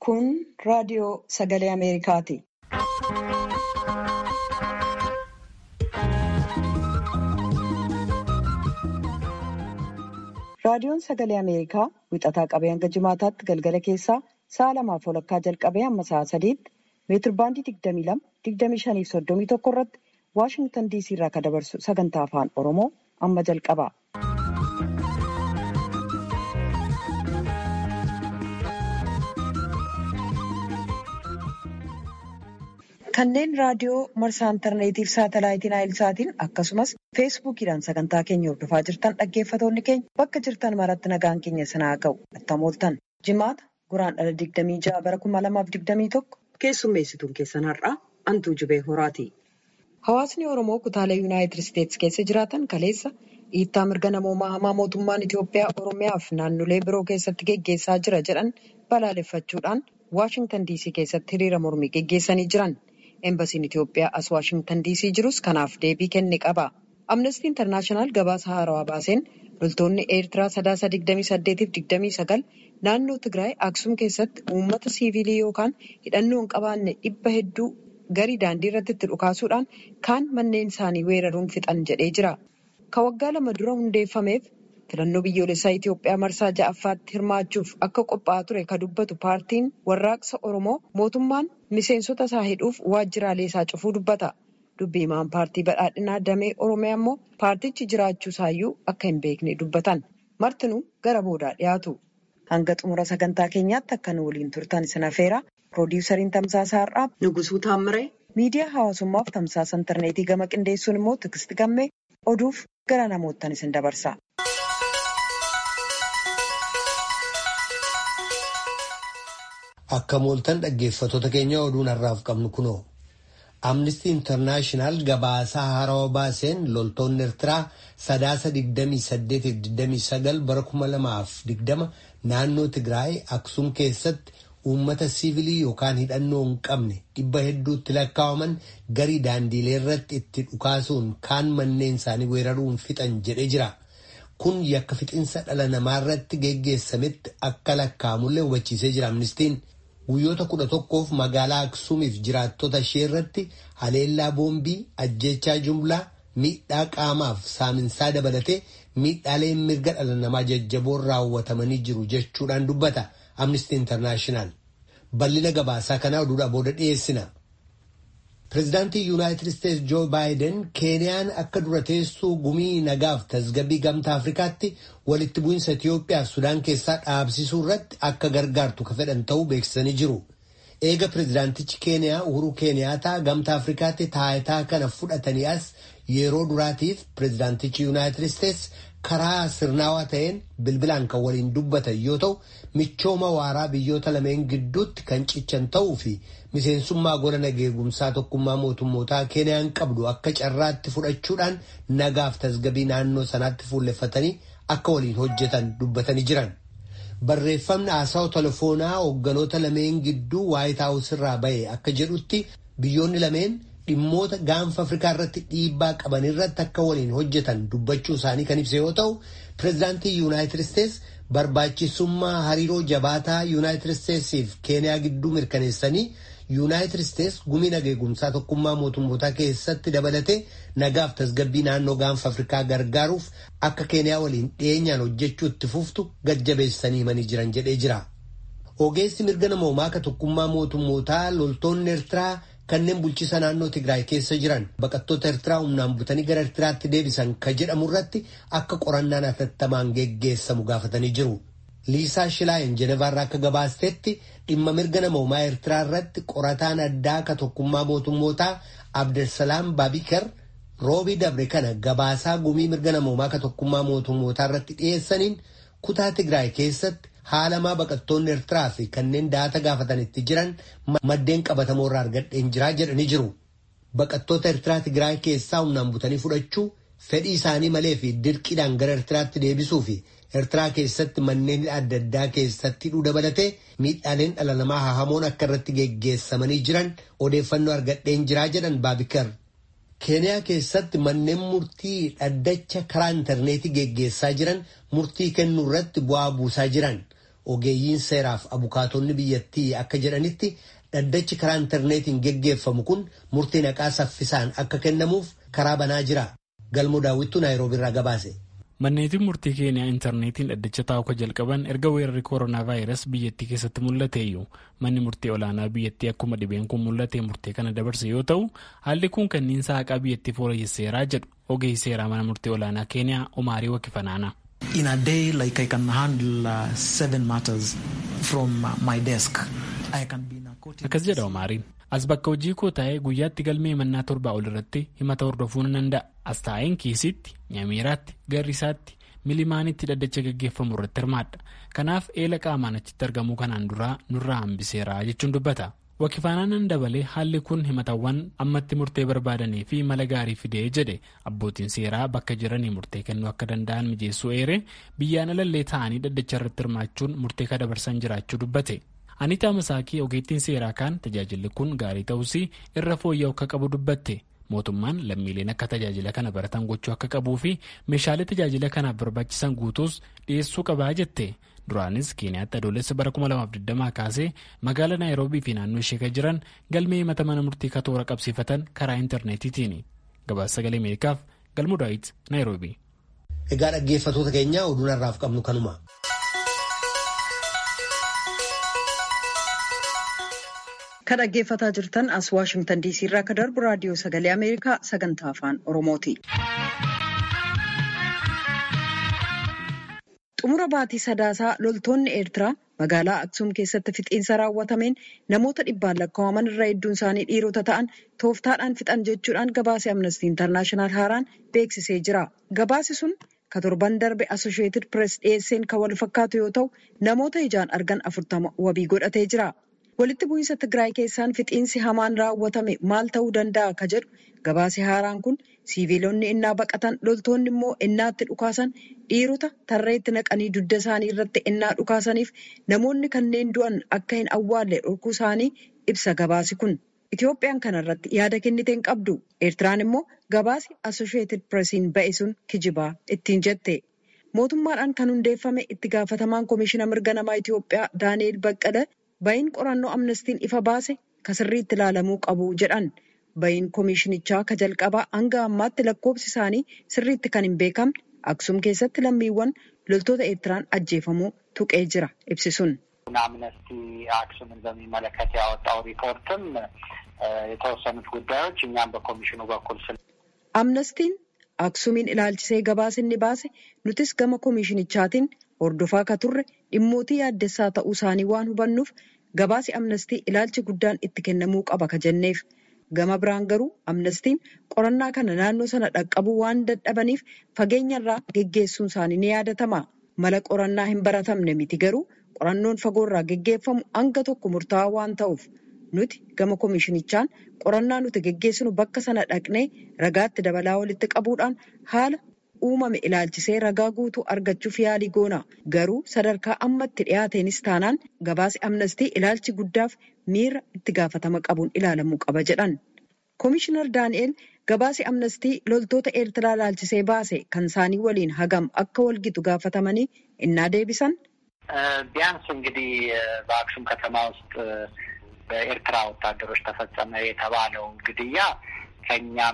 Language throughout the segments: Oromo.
Kun raadiyoo Sagalee Ameerikaati. Raadiyoon Sagalee Ameerikaa wixataa qabee hanga jimaataatti galgala keessaa sa'a 2:00 jalqabee hamma sa'a 3:00 meetirbaandii 22, 25 fi 31 irratti Waashingtan DC irraa kan dabarsu sagantaa afaan Oromoo amma jalqaba. Kanneen raadiyoo marsaa intarneetii fi saatalaayitiin Naayilsaatiin akkasumas feesbuukiidhaan sagantaa keenya hordofaa jirtan dhaggeeffatoonni keenya bakka jirtan maratti nagaan keenya sanaa ga'u attamooltan. Jimaata guraandhala 26 bara 2021 keessummeessituun keessan har'aa Antuu Jibee Horaati. Hawaasni Oromoo kutaalee Yuunaayitid Isteetsi keessa jiraatan kaleessa dhiittaa mirga namoomaa hamaa mootummaan Itoophiyaa Oromiyaa fi naannolee biroo keessatti geggeessaa jira jedhan balaaleffachuudhaan Waashingtan DC keessatti hiriira mormii geggeessanii jiran. Embasiin Itoophiyaa as Waashingtan DC jirus kanaaf deebii kenne qaba. Amnestii Intarnaashinaal gabaasa haarawaa baaseen loltoonni Eertiraa 28-29 naannoo Tigraay Aksum keessatti uummata siivilii yookaan hidhannoo hin qabaanne 100 garii daandii irratti itti dhukaasuudhaan kaan manneen isaanii weeraruun fixan jedhee jira. Ka waggaa 2 dura hundeeffameef filannoo biyyoolessaa Itoophiyaa marsaa 6ffaatti hirmaachuuf akka qophaa'aa ture ka dubbatu paartiin warraaqsa Oromoo mootummaan miseensota isaa hidhuuf waajjiraalee isaa cufuu dubbata. Dubbii himaan paartii badhaadhinaa damee Oromiyaa immoo paartichi jiraachuu isaayyuu akka hin beekne dubbatan. Martinuu gara boodaa dhiyaatu. Hanga xumura sagantaa keenyaatti akka nu waliin turtan isin affeera. Piroodyusariin Tamsaasa Har'aa Nugusuu Taammiree, miidiyaa hawaasummaaf tamsaasa intarneetii gama qindeessuun immoo Tiksiti Gammee oduuf gara namoottan isin dabarsa. Akka mooltan dhaggeeffattoota keenya oduun har'aaf qabnu kunoo. Amnestii Intarnaashinaal gabaasaa haarawaa baaseen loltoonni Eertiraa 28-29 bara 2020 naannoo Tigraay Aksum keessatti uummata siivilii yookaan hidhannoo hin qabne 100tti lakkaa'aman garii daandiilee irratti itti dhukaasuun kaan manneen isaanii weeraruun fixan jedhee jira. Kun yakka fixinsa dhala namaa irratti geggeessametti akka lakkaa'amullee hubachiisee jira amnestiin. Guyyoota 11f magaalaa Aksuumiif jiraattota ishee irratti haleellaa boombii, ajjeechaa jumlaa, miidhaa qaamaaf saaminsaa dabalatee miidhaaleen mirga dhala namaa jajjaboon raawwatamanii jiru jechuudhaan dubbata Amnesty International. Bal'ina gabaasaa kanaa oduudhaa booda dhiyeessina. Pireezidaantii Yuunaayitid Isteetsi Joo Baayiden Keeniyaan akka dura teessuu gumii nagaaf tasgabbii gamtaa Afrikaatti walitti bu'insa Itiyoophiyaa fi Sudaan keessaa dhaabsisuu irratti akka gargaartu ka fedhan ta'uu beeksisanii jiru. Eega pireezidaantichi Keeniyaa Uhuru Keeniyaataa gamtaa Afrikaatti taayitaa kana fudhatanii as yeroo duraatiif pireezidaantichi Yuunaayitid Isteetsi karaa sirnaawaa ta'een bilbilaan kan waliin dubbatan yoo ta'u michooma waaraa biyyoota lameen gidduutti kan cichan ta'uu fi miseensummaa gola nageegumsaa tokkummaa mootummootaa Keeniyaan qabdu akka carraatti fudhachuudhaan nagaaf tasgabbii naannoo sanaatti fuulleffatanii akka waliin hojjetan dubbatanii jiran. Barreeffamni haasawa telefoonaa hoogganoota lameen gidduu Waayit Haawus irraa ba'e akka jedhutti biyyoonni lameen dhimmoota gaanfa Afrikaa irratti dhiibbaa qaban irratti akka waliin hojjetan dubbachuu isaanii kan ibse yoo ta'u, pireezidaantii Yuunaayitid Isteetsi barbaachisummaa hariiroo jabaataa Yuunaayitid Isteetsiif Keeniyaa gidduu mirkaneessanii Yuunaayitid Isteetsi gumii nageegumsaa tokkummaa mootummootaa keessatti dabalatee nagaaf tasgabbii naannoo gaanfa Afrikaa gargaaruuf akka Keeniyaa waliin dhiyeenyaan hojjechuu itti fuftu gad-jabeessanii himanii jiran jedhee jira. Ogeessi mirga namoomaa ka tokkummaa mootummootaa loltoonni Eertiraa kanneen bulchiisa naannoo Tigraay keessa jiran baqattoota Eertiraa humnaan butanii gara Eertiraatti deebisan ka jedhamu irratti akka qorannaan hatattamaan geggeessamu gaafatanii jiru. Liisaa Shilaayin Jenevaarraa akka gabaastetti dhimma mirga namoomaa Eertiraa irratti qorataan addaa ka tokkummaa mootummootaa Abdelsalaam Baabikar roobii dabre kana gabaasaa gumii mirga namoomaa ka tokkummaa mootummootaa irratti dhiyeessaniin kutaa Tigraay keessatti haalamaa baqattoonni Eertiraa fi kanneen daata gaafatanitti jiran maddeen qabatamoo irraa argadheen jiraa jedhanii jiru. Baqattoota Eertiraa Tigraay keessaa humnaan butanii fudhachuu, fedhii isaanii malee fi dirqiidhaan gara Eertiraatti deebisuu fi Eertiraa keessatti manneen adda addaa keessatti hidhuu dabalatee miidhaaleen dhala namaa hahamoon akka irratti geggeessamanii jiran odeeffannoo argadheen jiraa jedhan Baabikar. Keeniyaa keessatti manneen murtii dhaddacha karaa intarneetii geggeessaa jiran murtii kennuu irratti bu'aa buusaa jiran. Ogeeyyiin seeraaf abukaatonni biyyattii akka jedhanitti dhaddachi karaa intarneetiin geggeeffamu kun murtii haqaa saffisaan akka kennamuuf karaa banaa jira. Galmoo daawwittuu Naayiroobii irraa gabaase. Manneetiin murtii Keeniyaa intarneetiin dhaddacha taa'uu jalqaban erga weerarri kooroonaa vaayirasii biyyattii keessatti mul'ateeyyuu manni murtii olaanaa biyyattii akkuma dhibeen kun mul'ate murtii kana dabarse yoo ta'u haalli kun kanniinsa haqaa biyyattii fooyyesseeraa jedhu ogeessi seeraa mana murtii olaanaa Keeniyaa Omaarii Wakifanaana. In a day like I can handle 7 matters from my desk. I can be narcotic. Akkas jedha Omaariin. As bakka hojii koo taa'ee guyyaatti galmee mannaa 7 ol irratti himata hordofuu nan danda'a. As taa'een kiisitti, Nyamiiraatti, Garrisaatti, Milimaanitti dhaddacha gaggeeffamu irratti hirmaadha. Kanaaf eela qaamaan achitti argamuu kanaan duraa nurraa hambiseera jechuun dubbata. Wakifaanaan dabalee haalli kun himatawwan ammatti murtee barbaadanii fi mala gaarii fidee jedhe abbootiin seeraa bakka jiranii murtee kennuu akka danda'an mijeessuu eere biyyaan alallee ta'anii dhaddacha irratti hirmaachuun murtee ka dabarsan jiraachuu dubbate. Anitaa Masaakii ogeettiin seeraa kaan tajaajilli kun gaarii ta'uus irra fooyya'uu akka qabu dubbatte. Mootummaan lammiileen akka tajaajila kana baratan gochuu akka qabuu fi meeshaalee tajaajila kanaaf barbaachisan guutuus dhiyeessuu qabaa jette. Duraanis Keeniyaatti adoolessa bara 2020 kaasee magaalaa Naayiroobii fi naannoo ishee kan jiran galmee himata mana murtii katoora qabsiifatan karaa intarneetiitiin. Gabaasa Sagalee Ameerikaaf Galmoo Daawit Naayiroobii. Egaa dhaggeeffattoota keenya oduu har'aaf qabnu kanuma. Kan dhaggeeffataa jirtan as Waashingtan DC irraa kan darbu raadiyoo Sagalee Ameerikaa sagantaa afaan Oromooti. Xumura baatii sadaasaa loltoonni Eertiraa magaalaa Aksuum keessatti fixiinsa raawwatameen namoota 100 lakkaa'aman irraa hedduun isaanii dhiirota ta'an tooftaadhaan fixan jechuudhaan gabaasa Amnesty International haaraan beeksisee jira. Gabaasi sun ka torban darbe Associated Press dhiyeesseen kan wal fakkaatu yoo ta'u namoota ijaan argan 40 wabii godhatee jira. Walitti bu'iinsa Tigraay keessaan fixiinsi hamaan raawwatame maal ta'uu danda'a ka jedhu gabaasi haaraan kun siiviilonni innaa baqatan loltoonni immoo innaatti dhukaasan dhiirota tarreetti naqanii dugda isaanii irratti innaa dhukaasaniif namoonni kanneen du'an akka hin awwaalle dhorkuu isaanii ibsa gabaasi kun. Itoophiyaan kanarratti yaada kenniteen qabdu. Eertiraan immoo gabaasi Associated Pressiin ba'e sun kijibaa ittiin jette. Mootummaadhaan kan hundeeffame itti gaafatamaan Komishiina Mirga Namaa Itoophiyaa Daani'eel Baqqalee bayin qorannoo amnestiin ifa baase ka sirriitti ilaalamuu qabu jedhan. Bayin komishinichaa ka jalqabaa hanga ammaatti lakkoofsi isaanii sirriitti kan hin beekamne Aksuum keessatti lammiiwwan loltoota Eertiraan ajjeefamuu tuqee jira ibsisuun. አምነስቲ አክሱምን በሚመለከት ያወጣው ሪፖርትም የተወሰኑት ጉዳዮች እኛም በኮሚሽኑ በኩል አምነስቲን አክሱሚን ilaalchisee gabaasni baase nutis gama komishinichaatiin hordofaa ka turre dhimmootii yaaddessaa ta'uu isaanii waan hubannuuf gabaasi amnestii ilaalchi guddaan itti kennamuu qaba ka jenneef. Gama biraan garuu amnestiin qorannaa kana naannoo sana dhaqqabuu waan dadhabaniif fageenyarraa geggeessuun isaanii ni yaadatama. Mala qorannaa hin baratamne miti garuu qorannoon fagoorraa geggeeffamu hanga tokko murtaa'aa waan ta'uuf nuti gama komishinichaan qorannaa nuti geggeessinu bakka sana dhaqnee ragaatti dabalaa walitti qabuudhaan haala uumame ilaalchisee ragaa guutuu argachuuf yaalii goona. Garuu sadarkaa ammatti dhiyaateenis taanaan gabaasi amnestii ilaalchi guddaaf miira itti gaafatama qabuun ilaalamuu qaba jedhan. Komishinar Daani'eel gabaasi amnestii loltoota Eertiraa ilaalchisee baase kan isaanii waliin hagam akka walgitu gaafatamanii innaa deebisan. ቢያንስ እንግዲህ በአክሱም ከተማ ውስጥ በኤርትራ ወታደሮች ተፈጸመ የተባለው ግድያ ከኛም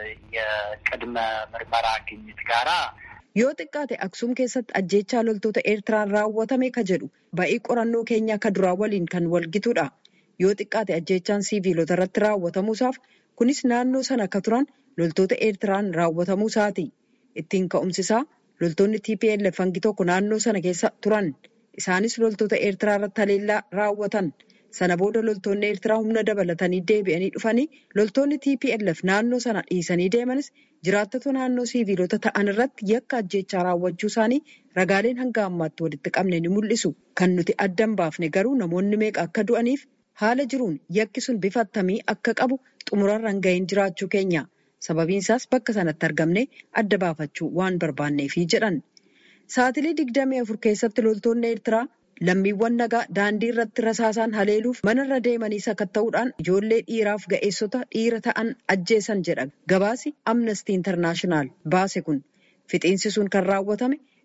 የቅድመ ምርመራ ግኝት ጋራ yoo xiqqaate Aksuum keessatti ajjeechaa loltoota Eertiraan raawwatame ka jedhu ba'ii qorannoo keenya ka duraa waliin kan walgituudha. Yoo xiqqaate ajjeechaan siiviilota irratti raawwatamuusaaf kunis naannoo sana ka turan loltoota Eertiraan raawwatamuu isaati. Ittiin ka'umsisaa loltoonni TPLF hangi tokko naannoo sana keessa turan. Isaanis loltoota Eertiraa irratti haleellaa raawwatan. Sana booda loltoonni Eertiraa humna dabalatanii deebi'anii dhufanii loltoonni TPLF naannoo sana dhiisanii deemanis jiraattota naannoo siiviilota ta'an irratti yakka ajjeechaa raawwachuu isaanii ragaaleen hanga ammaatti walitti qabne ni mul'isu. Kan nuti addan baafne garuu namoonni meeqa akka du'aniif haala jiruun yakki sun bifa attamii akka qabu xumurarra hin gahin jiraachuu keenya. Sababiin isaas bakka sanatti argamne adda baafachuu waan barbaanneefi jedhan. Saatilee 24 keessatti loltoonni Eertiraa lammiiwwan nagaa daandii irratti rasaasaan haleeluuf manarra deemanii sakatta'uudhaan ijoollee dhiiraaf ga'eessota dhiira ta'an ajjeesan jedha gabaasi Amnesty International baase kun. Fixiinsi sun kan raawwatame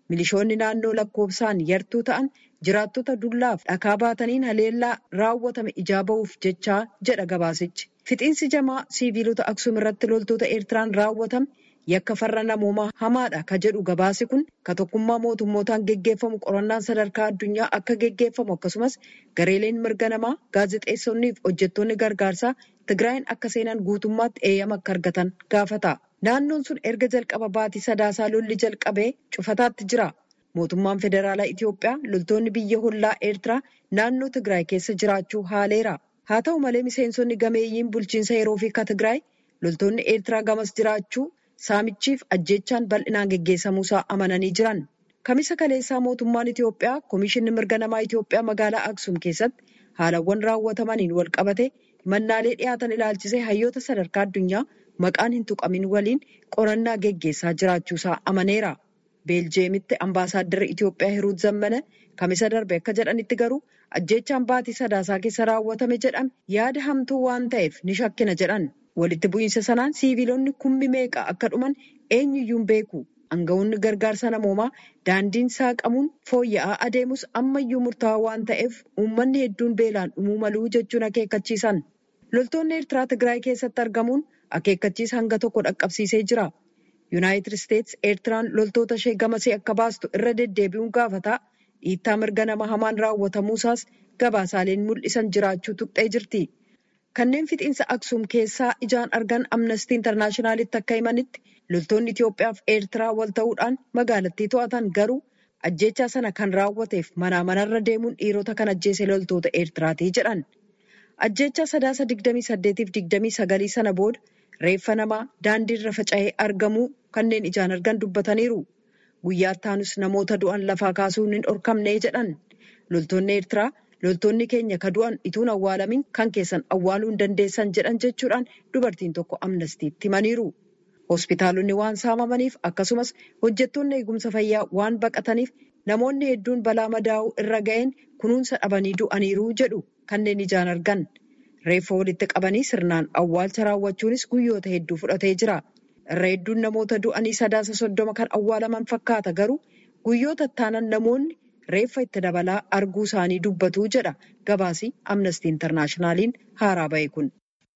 Milishoonni naannoo lakkoofsaan yartuu ta'an jiraattota dullaaf dhakaa baataniin haleellaa raawwatame ijaa ba'uuf jechaa jedha gabaasichi. Fixiinsi jamaa siiviilota Aksuum irratti loltoota Eertiraan raawwatame yakka farra namoomaa hamaadha ka jedhu gabaasi kun ka tokkummaa mootummootaan geggeeffamu qorannaan sadarkaa addunyaa akka geggeeffamu akkasumas gareeleen mirga namaa gaazexeessonnii fi hojjettoonni gargaarsaa Tigraayin akka seenan guutummaatti eeyyama akka argatan gaafata. Naannoon sun erga jalqaba baatii sadaasaa lolli jalqabee cufataatti jira. Mootummaan federaalaa Itiyoophiyaa loltoonni biyya hollaa Eertiraa naannoo Tigraay keessa jiraachuu haaleera. Haa ta'u malee miseensonni gameeyyiin bulchiinsa yeroo fi ka Tigraay loltoonni Eertiraa gamas jiraachuu saamichiif ajjeechaan bal'inaan geggeessamuusaa amananii jiran. Kamisa kaleessaa mootummaan Itiyoophiyaa Komishinni mirga namaa Itiyoophiyaa magaalaa Aksuum keessatti haalawwan raawwatamaniin wal qabate mannaalee dhiyaatan ilaalchisee hayyoota sadarkaa addunyaa maqaan hin tuqamin waliin qorannaa geggeessaa jiraachuusaa amaneera. Beeljeemitti ambaasaaddarri Itiyoophiyaa Hiruut Zammana kamisa darbe akka jedhanitti garuu ajjeechaan baatii sadaasaa keessa raawwatame jedhame yaada hamtuu waan ta'eef ni shakkina jedhan. Walitti bu'iinsa sanaan siiviilonni kummi meeqa akka dhuman eenyuyyuu hin beeku. Aanga'oonni gargaarsa namoomaa daandiin saaqamuun fooyya'aa adeemus ammayyuu murtaawaa waan ta'eef uummanni hedduun beelaan dhumuu maluu jechuun akeekkachiisan. Loltoonni Eertiraa Tigraay keessatti argamuun akeekkachiisa hanga tokko dhaqqabsiisee jira. Yuunaayitid Isteetsi Eertiraan loltoota ishee gamasee akka baastu irra deddeebi'uun gaafataa dhiittaa mirga nama hamaan raawwatamuusaas gabaasaaleen mul'isan jiraachuu tuqxee jirti. Kanneen fixiinsa Aksuum keessaa ijaan argan Amnestii Intarnaashinaalitti akka himanitti loltoonni Itiyoophiyaa fi Eertiraa wal ta'uudhaan magaalattii to'atan garuu ajjeechaa sana kan raawwateef manaa manarra deemuun dhiirota kan ajjeese loltoota Eertiraatii jedhan. Ajjeechaa sadaasa 28 fi 29 sana booda reeffa namaa daandiirra faca'ee argamuu kanneen ijaan argan dubbataniiru. Guyyaa ittaanus namoota du'an lafaa kaasuun hin dhorkamne jedhan. Loltoonni Eertiraa loltoonni keenya ka du'an ituun awwaalamin kan keessan awwaaluu hin dandeessan jedhan jechuudhaan dubartiin tokko Amnestiitti himaniiru. Hospitaalonni waan saamamaniif akkasumas hojjettoonni eegumsa fayyaa waan baqataniif namoonni hedduun balaa madaa'uu irra ga'een kunuunsa dhabanii du'aniiru jedhu kanneen ijaan argan. Reeffa walitti qabanii sirnaan awwaalcha raawwachuunis guyyoota hedduu fudhatee jira. Irra hedduun namoota du'anii sadaasa 30 kan awwaalaman fakkaata garuu guyyoota ittaanan namoonni reeffa itti dabalaa arguu isaanii dubbatu jedha gabaasi Amnestii Intarnaashinaaliin haaraa ba'e kun.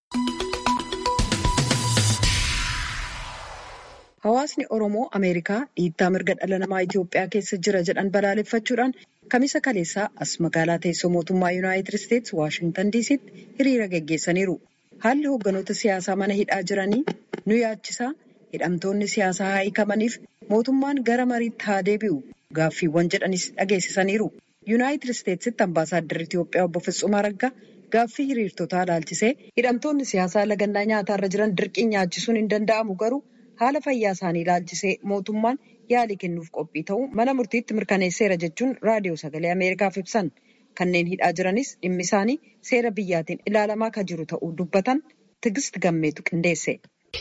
Hawaasni Oromoo Ameerikaa dhiittaa mirga dhala namaa Itiyoophiyaa keessa jira jedhan balaaleffachuudhaan kamisa kaleessaa as magaalaa teessoo mootummaa Yuunaayitid Isteetsi Waashingtan DC'tti hiriira geggeessaniiru. Haalli hoogganoota siyaasaa mana hidhaa jiranii nu yaachisaa hidhamtoonni siyaasaa haa hiikamaniif mootummaan gara mariitti haa deebi'u gaaffiiwwan jedhanis dhageessisaniiru. Yuunaayitid Isteetsitti ambaasaaddarri Itiyoophiyaa obbo Fitsum Araggaa gaaffii hiriirtotaa ilaalchisee hidhamtoonni siyaasaa lagannaa nyaataarra jiran dirqiin nyaachisuun hin danda'amu garuu haala fayyaa isaanii ilaalchisee mootummaan yaalii kennuuf qophii ta'uu mana murtiitti mirkaneesseera jechuun raadiyoo sagalee Ameerikaaf ibsan. Kanneen hidhaa jiranis dhimmi isaanii seera biyyaatiin ilaalamaa kan jiru ta'uu dubbatan Tigist Gammeetu qindeesse.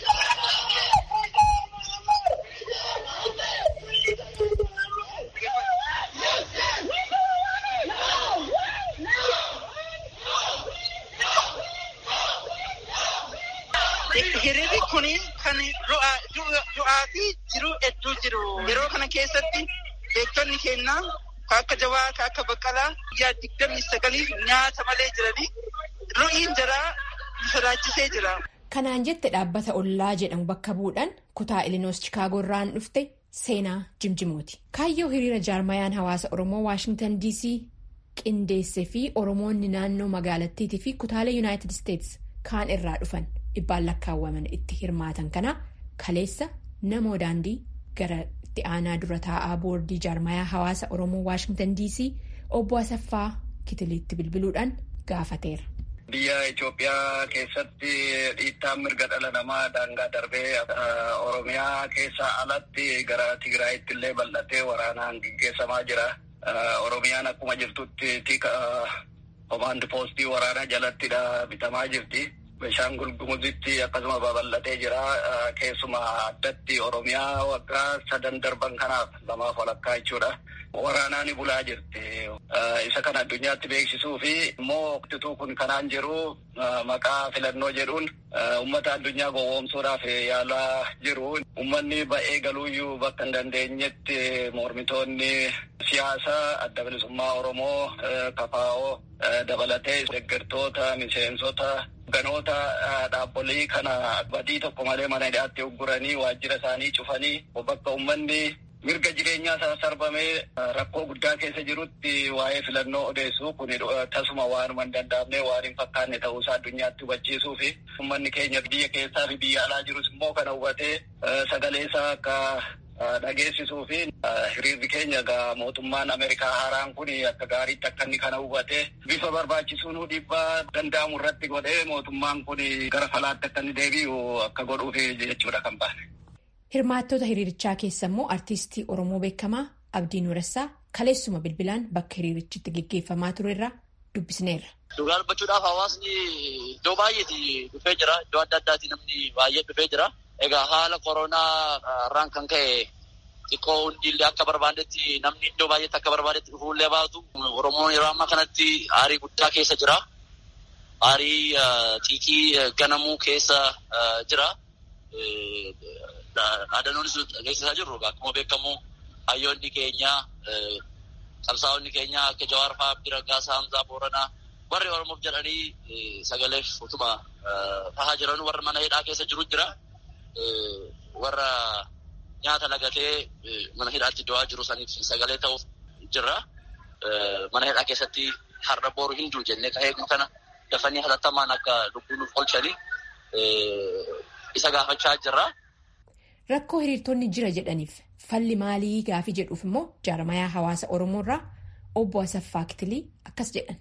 Hiriirri kun kan du'aatii jiru hedduu jiru. Yeroo kana keessatti beektonni keenya akka Jawaa akka Baqqalaa guyyaa 29 nyaata malee jiranii ru'iin jaraa sodaachisee jira. Kanaan jette dhaabbata ollaa jedhamu bakka bu'uudhaan kutaa Ilinoos Chikaagoo irraan dhufte seenaa Jimjimooti. Kaayyoo hiriira jaarmayaan hawaasa Oromoo Waashingtan DC qindeessee fi Oromoonni naannoo magaalattiitii fi kutaalee Yuunaayitid Isteetsi kaan irraa dhufan dhibbaan lakkaawwaman itti hirmaatan kana kaleessa namoo daandii gara itti aanaa dura taa'aa boordii jaarmayaa hawaasa Oromoo Waashingtan DC obbo Asaffaa Kitiliitti bilbiluudhaan gaafateera. Biyya Itoophiyaa keessatti dhiittaan mirga dhala namaa daangaa darbee Oromiyaa keessaa alatti gara Tigraayitti illee bal'atee waraanaan gaggeessamaa jira. Oromiyaan akkuma jirtutti komaand poostii waraanaa jalattidha bitamaa jirti. Beenishaangul Gumuzitti akkasuma babal'atee jira. Keessumaa addatti Oromiyaa waggaa 3 darban kanaaf 2 walakkaa jechuudha. waraanaan bulaa jirti. Isa kana addunyaatti beeksisuu fi immoo waqtituu kun kanaan jiru maqaa filannoo jedhuun uummata addunyaa gowwoomsuudhaaf yaalaa jiru. Uummanni ba'ee galuuyyuu bakka hin dandeenyetti mormitoonni siyaasaa adda bilisummaa Oromoo KFO dabalatee deeggartoota miseensota ganoota dhaabbolii kana badii tokko malee mana hidhaatti ugguranii waajjira isaanii cufanii bakka uummanni mirga jireenyaa isaa sarbamee rakkoo guddaa keessa jirutti waa'ee filannoo odeessuu kun tasuma waanuma hin danda'amne waan hin fakkaanne ta'uusaa addunyaatti hubachiisuu fi uummanni keenya biyya keessaa fi biyya alaa jirus immoo kana hubatee sagalee isaa akka dhageessisuu fi hiriirri keenya egaa mootummaan Ameerikaa haaraan kun akka gaariitti akka inni kana hubatee bifa barbaachisuun dhiibbaa danda'amu irratti godhee mootummaan kun gara falaatti akka inni deebi'u akka godhuuf jechuudha kan baane. Hirmaattota hiriirichaa keessa immoo artiistii Oromoo beekamaa Abdii Nuuressaa kaleessuma bilbilaan bakka hiriirichitti geggeeffamaa ture irraa dubbisneerra. Dhugaa dubbachuudhaaf hawaasni iddoo baay'eetii dhufee jira. Iddoo adda addaatii namni baay'ee dhufee jira. Egaa haala koronaa irraan kan ka'e xiqqoo hundillee akka barbaadetti namni iddoo baay'eetti akka barbaadetti dhufuullee baatu. Oromoon yeroo ammaa kanatti aarii guddaa keessa jira. Aarii xiiqii ganamuu keessa jira. Aadanoon geessisaa jirru akkuma beekamu hayyoonni keenya qabsaa'onni keenya akka Jawaar fa'aa Abdii Raggaasaa Hamzaa Booranaa warri Oromoof jedhanii sagaleef utuma tahaa jiran warra mana hidhaa keessa jiru jira. Warra nyaata lagatee mana hidhaatti du'aa jiru saniif sagalee ta'uuf jirra. Mana hidhaa keessatti har'a booru hinduu jennee ka'ee kana dafanii hatattamaan akka lubbuu nuuf oolchanii isa gaafachaa jirra. Rakkoo hiriirtonni jira jedhaniif falli maalii gaafii jedhuuf immoo jaarmayaa hawaasa Oromoo irraa obbo Asaffaa Kitilii akkas jedhan.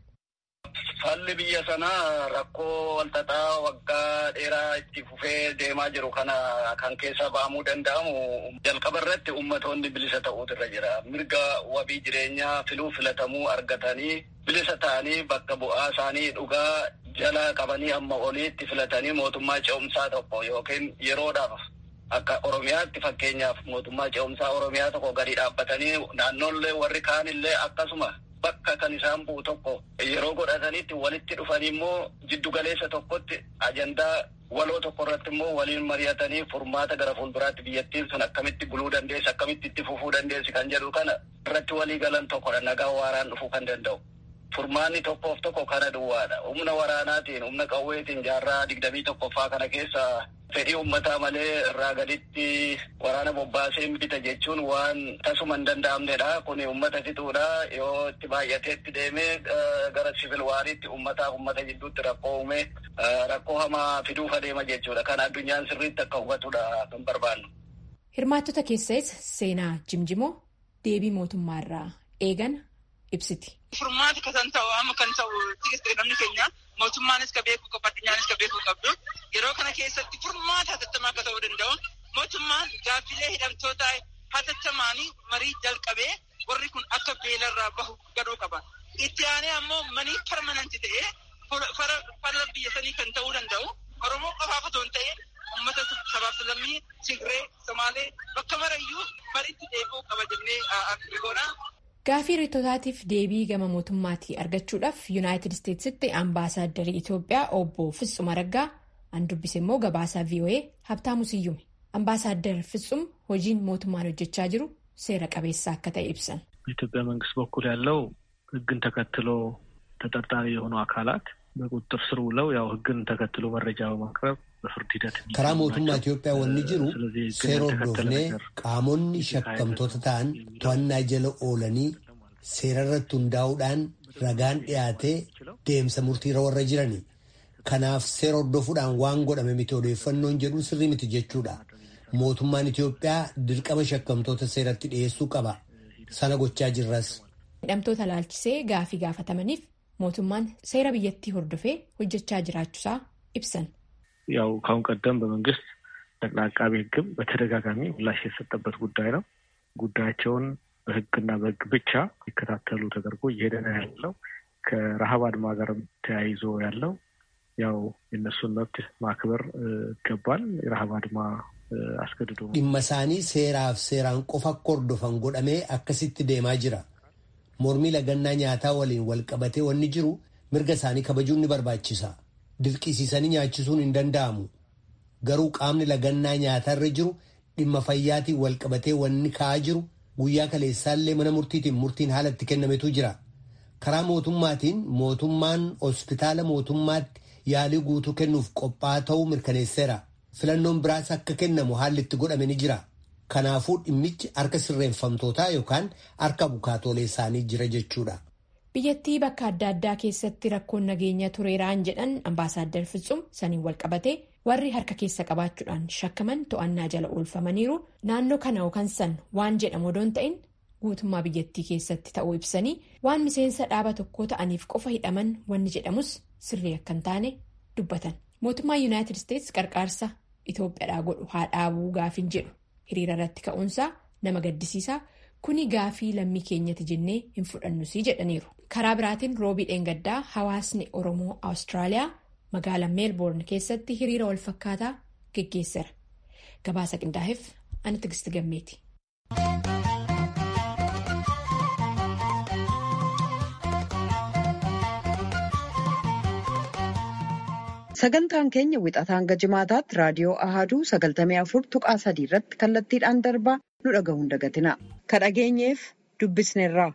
Falli biyya sanaa rakkoo walxaxaa waggaa dheeraa itti fufee deemaa jiru kana kan keessaa ba'amuu danda'amu jalqaba irratti ummatoonni bilisa ta'uutu irra jira. Mirga wabii jireenyaa filuu filatamuu argatanii bilisa ta'anii bakka bu'aa isaanii dhugaa jala qabanii amma oliitti filatanii mootummaa ce'umsaa tokko yookiin yeroodhaaf akka Oromiyaatti fakkeenyaaf mootummaa ce'umsaa Oromiyaa tokko gadi dhaabbatanii naannoollee warri kaanillee akkasuma bakka kan isaan bu'u tokko yeroo godhatanitti walitti dhufanii immoo jiddu galeessa tokkotti ajandaa waloo tokko irratti immoo waliin mari'atanii furmaata gara fuulduraatti biyyattiin sun akkamitti buluu dandeessi akkamitti itti fufuu dandeessi kan jedhu kana irratti walii galan tokkodha nagaa waaraan dhufuu kan danda'u. Furmaanni tokkoof tokko kana duwwaadha. Humna waraanaatiin humna qawweetiin jaarraa 21ffaa kana keessa fedhii uummataa malee irraa gaditti waraana bobbaasee bita jechuun waan tasuma hin danda'amnedha. Kun uummata fixuudha. Yoo itti baay'ateetti deemee gara sivil waariitti uummataaf uummata jidduutti rakkoo uume rakkoo hamaa fiduuf adeema jechuudha. Kana addunyaan sirriitti akka hubatudha kan barbaannu. Hirmaattota keessas seenaa jimjimoo deebii mootummaarraa eegan ibsiti. Furmaati kan ta'u amma kan ta'u namni keenya mootummaanis ka beekuu qabu addunyaanis ka beekuu qabdu yeroo kana keessatti furmaata hatattamaa akka ta'uu danda'u mootummaan gaaffilee hidhamtoota hatattamaanii marii jalqabee warri kun akka beelarraa bahu gadoo qaba. Itti aanee ammoo manii permananti ta'ee fara biyya sanii kan ta'uu danda'u Oromoo qofaaf otoo hin ta'in uummata sabaaf lammii Tigree, Somaalee bakka marayyuu mariitti deebi'uu qaba jennee godha. Gaafii hiriirtotaatiif deebii gama mootummaatii argachuudhaaf Yuunaayitid Isteetsitti ambaasaadarrii Itoophiyaa obbo Fitsum Araggaa an dubbise immoo gabaasaa VOA Habtaamu Siyyume. Ambaasaaddar Fitsum hojiin mootummaan hojjechaa jiru seera qabeessa akka ta'e ibsan. በኢትዮጵያ መንግስት በኩል ያለው ህግን ተከትሎ ተጠርጣሪ የሆኑ አካላት በቁጥጥር ስር ውለው ያው ህግን ተከትሎ መረጃ በማቅረብ በፍርድ ሂደት ከራ mootummaa Itoophiyaa wanni jiru seera hordofnee qaamonni shakkamtoota ta'an to'annaa jala oolanii seera irratti hundaa'uudhaan ragaan dhiyaatee deemsa murtiirra warra jirani. Kanaaf seera hordofuudhaan waan godhame miti odeeffannoon jedhu sirrii miti jechuudha. Mootummaan Itoophiyaa dirqama shakkamtoota seeratti dhiyeessuu qaba. Sana gochaa jirras. Hidhamtoota laalchisee gaafii gaafatamaniif mootummaan seera biyyattii hordofee hojjechaa jiraachuusaa ibsan. ያው ካሁን ቀደም በመንግስት ጠቅላይ አቃቤ ሕግም በተደጋጋሚ ምላሽ የሰጠበት ጉዳይ ነው። ጉዳያቸውን በሕግና በሕግ ብቻ ይከታተሉ ተደርጎ እየሄደ ነው ያለው። ከረሃብ አድማ ጋርም ተያይዞ ያለው ያው የነሱን መብት ማክበር ይገባል። የረሃብ አድማ አስገድዶ dhimma isaanii seeraaf seeraan qofa hordofan godhamee akkasitti deemaa jira. Mormii lagannaa nyaataa waliin wal qabatee wanni jiru mirga isaanii kabajuun ni barbaachisa. Dirqisiisanii nyaachisuun hin danda'amu. Garuu qaamni lagannaa nyaatarra jiru dhimma fayyaatiin wal qabatee wanni ka'aa jiru guyyaa kaleessaallee mana murtiitiin murtiin haala itti kennametu jira. Karaa mootummaatiin mootummaan hospitaala mootummaatti yaalii guutuu kennuuf qophaa'aa ta'uu mirkaneesseera. Filannoon biraas akka kennamu haalli itti godhame ni jira. Kanaafuu dhimmichi harka sirreeffamtootaa yookaan harka bukaatoolee isaanii jira jechuudha. Biyyattii bakka adda addaa keessatti rakkoon nageenya tureeraan jedhan Ambaasaadder Fitsum saniin wal qabatee warri harka keessa qabaachuudhaan shakkaman to'annaa jala oolfamaniiru. Naannoo kana yookaan san waan jedhamu odoon ta'in guutummaa biyyattii keessatti ta'uu ibsanii waan miseensa dhaaba tokkoo ta'aniif qofa hidhaman wanni jedhamus sirrii akka hin taane dubbatan. Mootummaa Yuunaayitid Isteetsi qarqaarsa Itoophiyaadhaa godhu haa dhaabuu gaafin jedhu hiriira irratti ka'uunsaa nama gaddisiisaa kuni gaafii lammii keenyatti jennee hin fudhannusii jedhaniiru. Karaa biraatiin roobii dheengaddaa hawaasni Oromoo Awustiraaliyaa magaalaa Meelboorn keessatti hiriira wal fakkaataa geggeesseera. Gabaasa qindaa'eef ani Tigisti Gammeeti. Sagantaan keenya wixataa hanga jimaataatti raadiyoo Ahaduu 94.3 irratti kallattiidhaan darbaa nu dhagahuun dagatina. Ka dhageenyeef dubbisneerraa.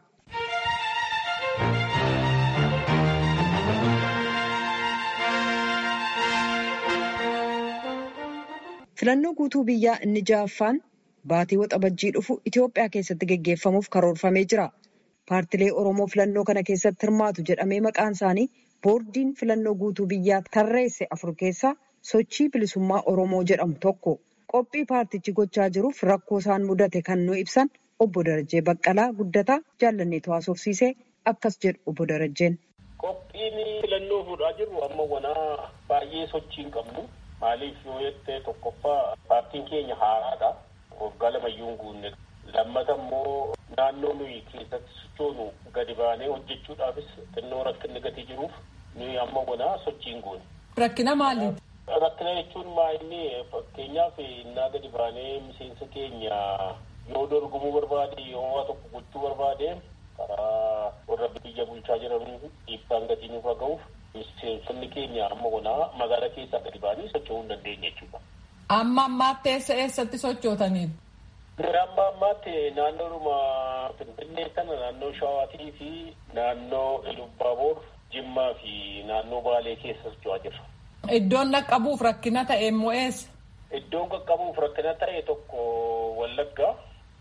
Filannoo guutuu biyyaa inni 6ffaan baatii waxabajjii dhufu Itoophiyaa keessatti geggeeffamuuf karoorfamee jira. Paartilee Oromoo filannoo kana keessatti hirmaatu jedhamee maqaan isaanii boordiin filannoo guutuu biyyaa tarreesse 4 keessaa sochii bilisummaa Oromoo jedhamu tokko. Qophii paartichi gochaa jiruuf rakkoo isaan mudate kan nu ibsan obbo Darajjee Baqqalaa Guddataa jaallanneetu haasofsiisee akkas jedhu obbo Darajjeen. Qophiin filannoo fuudhaa jiru amma wanaa baay'ee sochii hin qabnu. Maaliif yoo jettee tokkoffaa paartiin keenya haaraadha. Waggaa 2 hin guunne. Lammata immoo naannoo nuyi keessatti sochoonu gadi baanee hojjechuudhaafis xinnoo rakkinni gatii jiruuf nuyi amma wanaa sochii hin goone. Rakkina maaliiti? Rakkina jechuun maali fakkeenyaaf innaa gadi baanee miseensa keenya yoo dorgomuu barbaade yoo waa tokko gochuu barbaade karaa warra biyya bulchaa jiran dhiibbaan gatii nuuf ga'uuf miseensonni keenya amma wanaa magaalaa keessaa gadi baanii socho'uu hin dandeenye jechuudha. Amma ammaatti eessatti sochootaniiru? Amma ammaatti naannoodhuma Finfinnee kana naannoo Shawaatii fi naannoo Ilubaaboor, Jimmaa fi naannoo Baalee keessa socho'aa jirra. Iddoon qaqqabuuf rakkina ta'e immoo eessa? Iddoon qaqqabuuf rakkina ta'e tokko Wallaggaa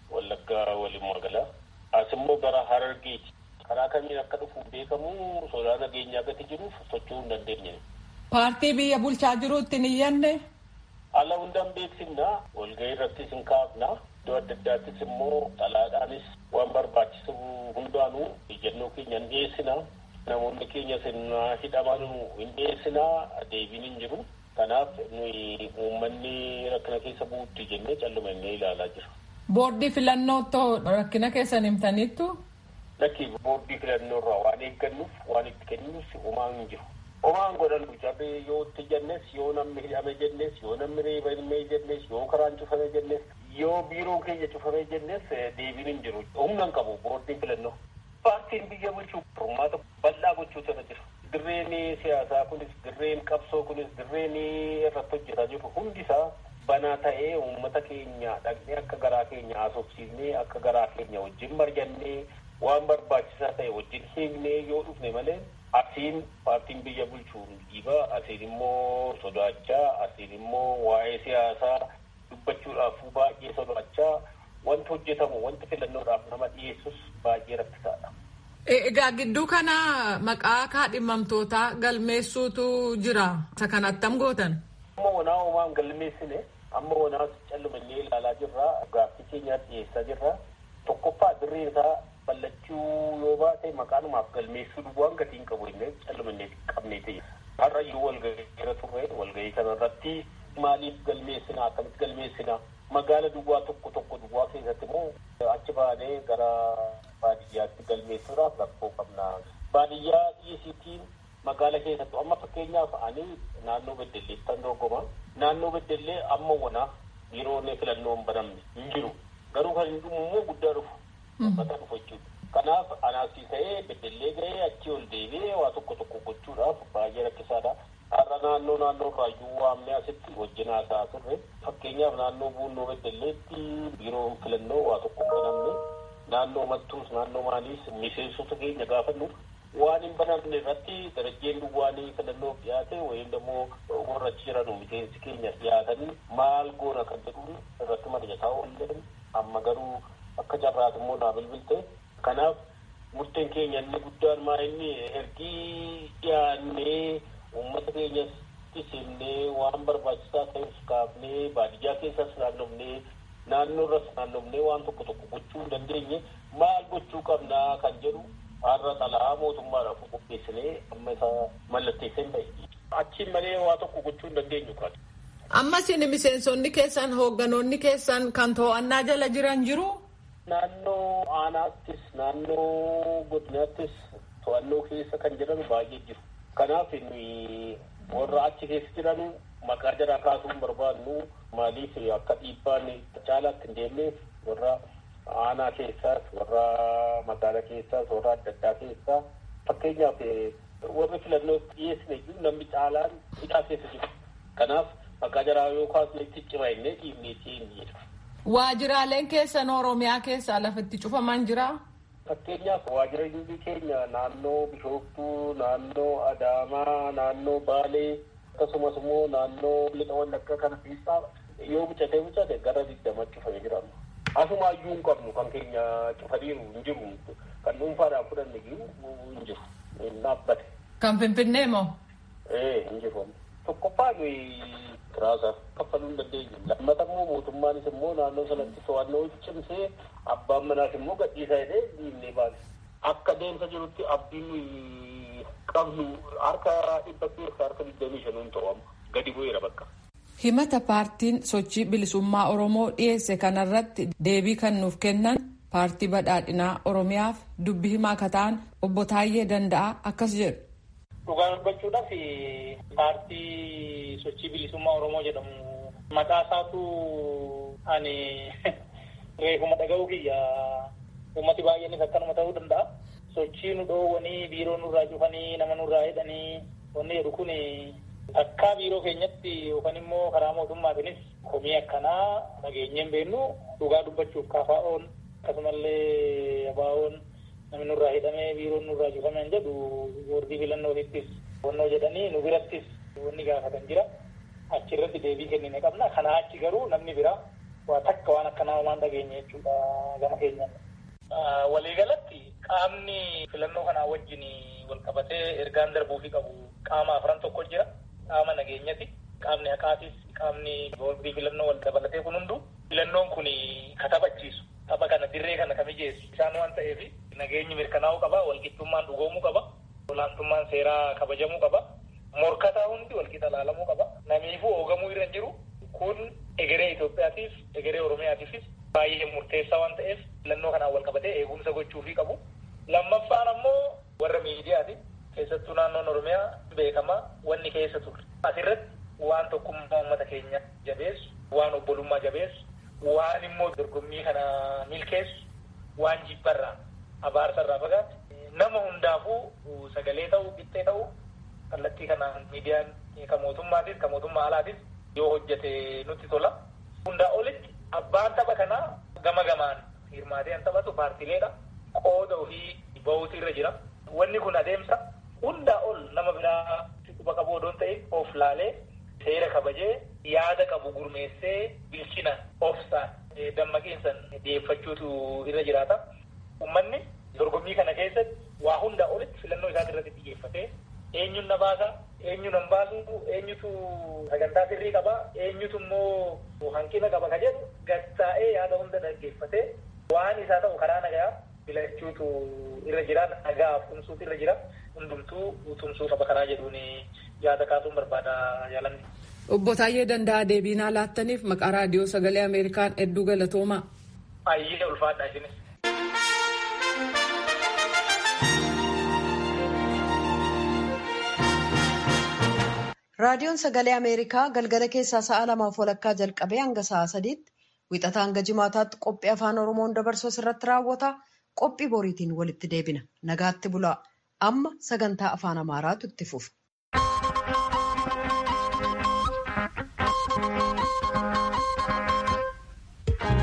waliin magaalaa. As immoo gara Harargeeti. Karaa kamiin akka dhufu beekamu sodaa nageenyaa gati jiruuf socho'uu hin dandeenye. Paartii biyya bulchaa jiruutti hin iyyanne? Ala hundaan beeksifna. Walgahii irrattis hin kaafna. Iddoo adda addaattis immoo xalaadhaanis waan barbaachisu hundaanuu ejjennoo keenya hin dhiyeessina. Namoonni keenya sirna hidhaman hin dhiyeessina. Deebiin hin jiru. Kanaaf nuyi uummanni rakkina keessa buutti jennee callumannee ilaalaa jira. Boordii filannoo rakkina keessan himtaniittu? Lakki boordii filannoo irraa waan eeggannuuf waan itti kennuuf homaan hin jiru. Homaan godhannu cabee yoo itti jennes yoo namni hidhame jennes yoo namni reebame jennes yoo karaan cufame jennes yoo biiroon keenya cufame jennes deebiin hin jiru. Humna hin qabu boordiin filannoo. Paartiin biyya bulchuu furmaata bal'aa gochuutu irra jira. Dirreen siyaasaa kunis dirreen qabsoo kunis dirreen irratti hojjetaa jiru hundisaa banaa ta'ee uummata keenya dhaqnee akka garaa keenya haasofsiifnee akka garaa keenya wajjin mari'annee waan barbaachisaa ta'e wajjin hiiknee yoo dhufne malee asiin paartiin biyya bulchuu dhiibaa asiin immoo sodaachaa asiin immoo waa'ee siyaasaa dubbachuudhaaf baay'ee sodaachaa wanti hojjetamu wanti filannoodhaaf nama dhiyeessus baay'ee rakkisaadha. Egaa gidduu kana maqaa kaadhimamtootaa galmeessuutu jira. Isa kana attam gootan? Amma wanaa homaan galmeessine amma wanaa callumannee ilaalaa jirra. Gaaffii keenyaa dhiyeessaa jirra. Tokkoffaa dirree isaa ballachuu yoo baate maqaanumaaf galmeessuu waan gatiin qabu inni callumannee qabnee ta'e. Har'a yoo walgahii irra turre walgahii kana irratti maaliif galmeessina akkamitti galmeessina magaala duwwaa tokko duwwaa keessatti immoo achi baanee gara baadiyyaatti galmeessuudhaaf rakkoo qabna. Baadiyyaa dhiyeessiitiin magaala keessatti amma fakkeenyaaf ani naannoo Beddelleetti kan dorgoma. Naannoo Beddellee amma wanaa biiroonni filannoo hin banamne hin jiru. Garuu kan hin dhumu immoo guddaa dhufu. Mata dhufu jechuudha. Kanaaf anaasii ta'ee beddellee ga'ee achii ol deebi'ee waa tokko gochuudhaaf baay'ee rakkisaadha. Har'a naannoo raayyuu waamnee asitti wajjin haasaa turre. Fakkeenyaaf naannoo buunnoo beddelleetti biiroon filannoo waa tokko hin banamne. Naannoo mattuus naannoo maaliis miseensota keenya gaafannu waan hin banamne irratti darajeen duwwaanii filannoof dhiyaate wayiin immoo warra achi jiran miseensi keenya dhiyaatanii maal goona kan jedhuun irratti mari'ataa oolan amma garuu akka carraatu immoo naa bilbilte. Kanaaf murteen keenya inni guddaan maa inni ergii dhiyaannee uummata keenyas isimnee waan barbaachisaa ta'us kaafnee baadiyyaa keessas naannofnee naannoo irras naannofnee waan tokko gochuu hin dandeenye maal gochuu qabnaa kan jedhu har'a xalaa mootummaadhaaf qopheessinee amma isa mallatteesseen bahe. Achiin malee waa tokko gochuu hin dandeenyu kan. Amma isin miseensonni keessan hoogganoonni keessan kan to'annaa jala jiran jiru? Naannoo aanaattis naannoo godinaattis to'annoo keessa kan jiran baay'ee jiru. Kanaaf warra achi keessa jiran maqaa jaraa kaasuu hin barbaadnu maaliif akka dhiibbaan caalaatti hin deemneef warra aanaa keessaas warra magaalaa keessaas warra adda addaa keessaa fakkeenyaaf warri filannoo dhiyeessine iyyuu namni caalaan hidhaa keessa jiru. Kanaaf maqaa jaraa yoo kaasne itti cima innee dhiibnee hin jedhu. Waajiraaleen keessan Oromiyaa keessaa lafatti cufaman jira? Fakkeenyaaf waajirri keenya naannoo Bishooftuu, naannoo Adaamaa, naannoo Baalee akkasumas immoo naannoo Lixa Wallaggaa kana keessaa yoo bucate gara 20 cufamee jira. Asumaayyuu hin qabnu kan keenya cufaniiru hin jiru. Kan dhuunfaadhaan fudhanne iyyuu hin jiru. Hin dhaabbate. Kan Finfinnee moo? Hin jiru. Tokkoffaa kiraasaa kaffaluu hin dandeenyu. Lammata immoo mootummaanis immoo naannoo sanatti to'annoo cimsee abbaan manaas immoo gadhiisaa jedhee dhiibnee baase. Akka deemsa jirutti abdiin qabnu harka 100 keessa harka 25 hin to'amu. Gadi bu'eera bakka. Himata paartiin sochii bilisummaa Oromoo dhiyeesse kanarratti deebii kan nuuf kennan paartii badhaadhinaa Oromiyaaf dubbii himaa akka ta'an obbo Taayyee Danda'aa akkas jedhu. Dhugaa dubbachuudhaaf paartii sochii bilisummaa Oromoo jedhamu maqaa isaatu ani reefuma dhaga'uu kiyya uummati baay'eenis akkanuma ta'uu danda'a. Sochii nu dhoowwanii biiroo nurraa cufanii nama nurraa hidhanii wanni jedhu kun akka biiroo keenyatti yookaan immoo karaa mootummaatiinis komii akkanaa nageenyeen beennu dhugaa dubbachuuf KFO'n akkasumallee ABO'n namni nurraa hidhamee biiroon nurraa cufame hin jedhu boordii filannootiittis wannoo jedhanii nu birattis wanni gaafatan jira. Achirratti deebii kennine qabna. Kanaa achi garuu namni bira waa takka waan akkanaa homaan dhageenye jechuudha gama keenyan. Waliigalatti qaamni filannoo kanaa wajjin wal qabatee ergaan darbuufii qabu qaama afran tokko jira. Qaama nageenyati. Qaamni haqaatis qaamni boordii filannoo wal dabalatee kun hundu filannoon kun katabachiisu. Tapha kana dirree kana kamijeessu isaan waan ta'eef nageenyi mirkanaa'uu qaba, walqixxummaan dhugoomuu qaba, olaantummaan seeraa kabajamuu qaba, morkataa hundi walqixa ilaalamuu qaba. Namiifuu hoogamuu irra jiru kun egeree Itoophiyaatiif, egeree Oromiyaatiifis baay'ee murteessaa waan ta'eef filannoo kanaan wal qabatee eegumsa gochuufii qabu. Lammaffaan ammoo warra miidiyaati. Keessattuu naannoon Oromiyaa beekamaa wanni keessa ture. Asirratti waan tokkummaa uummata keenya jabeessu, waan obbolummaa jabeessu, waan immoo dorgommii kana milkeessu, waan jibbarraa abaarsarraa fagaatu nama hundaafuu sagalee ta'uu qixxee ta'uu kallattii kanaan miidiyaan kan mootummaatis kan mootummaa alaatis yoo hojjete nutti tola. Hundaa olitti abbaan tapha kanaa gama gamaan hirmaatee kan taphatu paartileedha. Qooda ofii bahuutu irra jira. Wanni kun adeemsa hundaa ol nama biraa quba qabu odoon ta'e of laalee seera kabajee yaada qabu gurmeessee bilchina ofsaan dammaqiinsan dhiyeeffachuutu irra jiraata. Uummanni dorgommii kana keessatti waa hundaa olitti filannoo isaan irratti xiyyeeffatee eenyuun na baasa, eenyuun nan baasu, eenyutu sagantaa sirrii qaba, eenyutu immoo hanqina qaba ka jedhu gattaa'ee yaada hunda dhaggeeffatee waan isaa ta'u karaa nagaa filachuutu irra jira, nagaaf tumsuutu irra jira. Hundumtuu tumsuu qaba karaa jedhuun yaada kaasuun barbaada jaalanni. Obbo Taayyee Danda'aa deebii naa laattaniif maqaa raadiyoo sagalee Ameerikaan hedduu galatoomaa. Ayyee ulfaadhaa isinis. Raadiyoon Sagalee Ameerikaa galgala keessaa sa'a 2:00 jalqabee hanga sa'a 3:00 wixataa hanga jimaataatti qophii afaan Oromoon dabarsu irratti raawwata. Qophii boriitiin walitti deebina. Nagaatti bulaa. Amma sagantaa afaan Amaaraatu itti fufa.